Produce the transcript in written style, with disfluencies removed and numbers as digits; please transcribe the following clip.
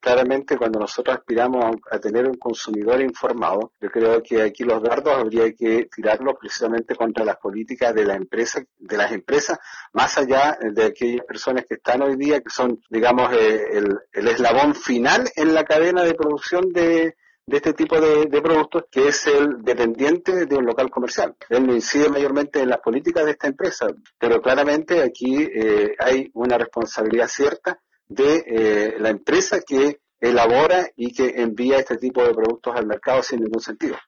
claramente cuando nosotros aspiramos a tener un consumidor informado, yo creo que aquí los dardos habría que tirarlos precisamente contra las políticas de la empresa, de las empresas, más allá de aquellas personas que están hoy día, que son, digamos, el eslabón final en la cadena de producción de este tipo de productos, que es el dependiente de un local comercial. Él no incide mayormente en las políticas de esta empresa, pero claramente aquí hay una responsabilidad cierta de la empresa que elabora y que envía este tipo de productos al mercado sin ningún sentido.